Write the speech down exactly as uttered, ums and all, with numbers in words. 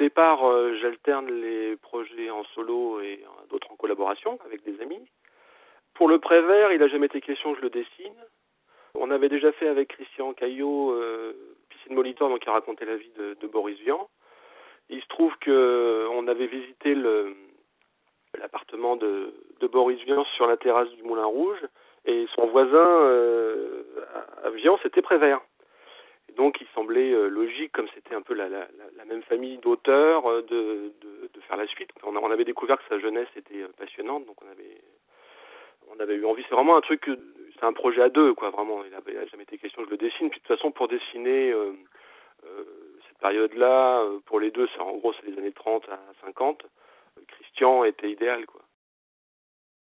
départ, euh, j'alterne les projets en solo et euh, d'autres en collaboration avec des amis. Pour le Prévert, il n'a jamais été question que je le dessine. On avait déjà fait avec Christian Caillot euh, Piscine Molitor, donc qui a raconté la vie de, de Boris Vian. Il se trouve qu'on avait visité le, l'appartement de, de Boris Vian sur la terrasse du Moulin Rouge, et son voisin euh, à Vian, c'était Prévert. Et donc il semblait euh, logique, comme c'était un peu la, la, la même famille d'auteurs, euh, de, de, de faire la suite. On, a, on avait découvert que sa jeunesse était euh, passionnante, donc on avait, on avait eu envie. C'est vraiment un truc, que, c'est un projet à deux, quoi, vraiment. Il n'a jamais été question que je le dessine. Puis de toute façon, pour dessiner euh, euh, cette période-là, euh, pour les deux, c'est en gros c'est les années trente à cinquante. Christian était idéal, quoi.